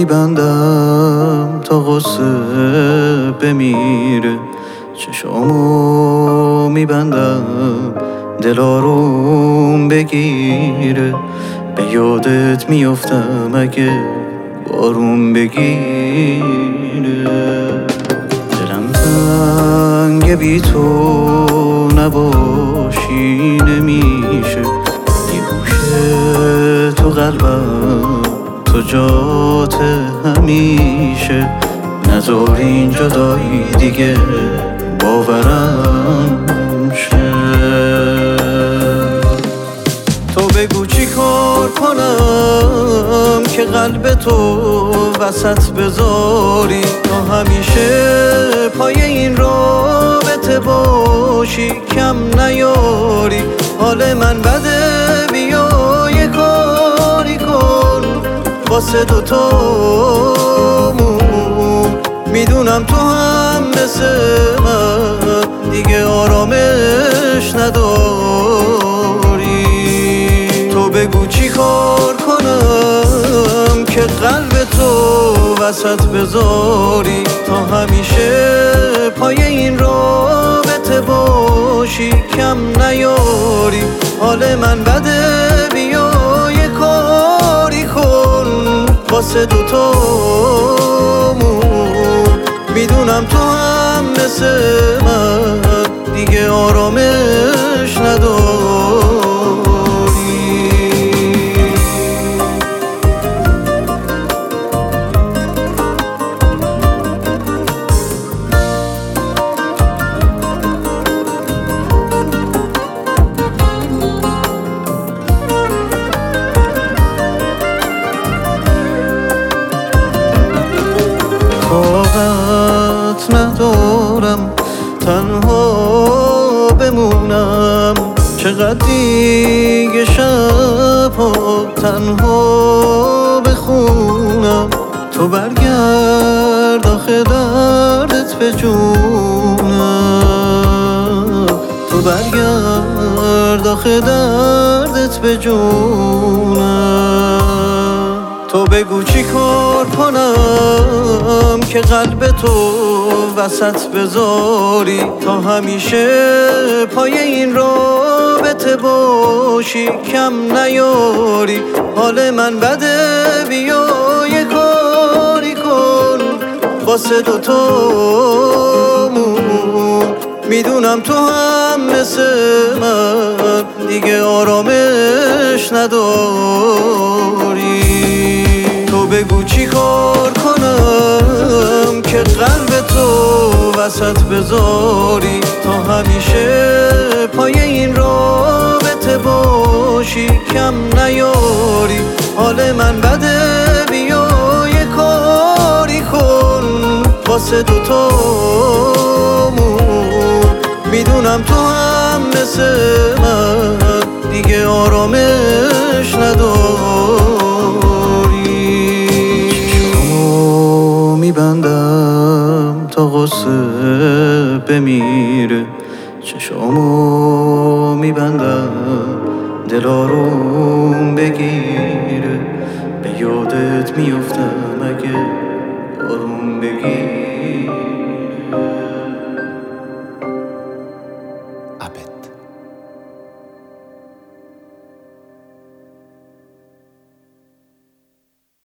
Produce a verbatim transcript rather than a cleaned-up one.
میبندم تا غصه بمیره، چشامو میبندم دل آروم بگیره، به یادت میفتم اگه بارون بگیره. دلم تنگ بی تو نباشی نمیشه، یه گوشه تو قلبم تو جات همیشه، نذار این جدایی دیگه باورم شه. تو بگو چی کار کنم که قلب تو وسط بذاری، تا همیشه پای این رابطه باشی، کم نیاری. حال من بده، بیا یه کاری کن واسه دوتامون. میدونم تو هم مثل من دیگه آرامش نداری. تو بگو چی کار کنم که قلب تو وسط بذاری، تا همیشه پای این رابطه باشی، کم نیاری. حال من بده، بیا یه کاری کن واسه دوتامون. میدونم تو هم مثل من دیگه آرامش نداری. طاقت ندارم تنها بمونم، چقدر دیگه شبها تنها بخونم. تو برگرد آخه دردت به جونم، تو برگرد آخه دردت به جونم. تو بگو چی کار کنم که قلب تو وسط بذاری، تا همیشه پای این رابطه باشی، کم نیاری. حال من بده، بیا یه کاری کن واسه دوتامون. میدونم تو هم مثل من دیگه آرامش نداری. تو بگو چی کار کنم که قلب تو وسط بذاری، تا همیشه پای این رابطه باشی، کم نیاری. حال من بده، بیا یه کاری کن واسه دوتامون. میدونم تو هم مثل من دیگه آرامش نداری. چشمو میبندم تا غصه بمیره، چشمو میبندم دل آروم بگیره، به یادت میفتم اگه آروم بگیره.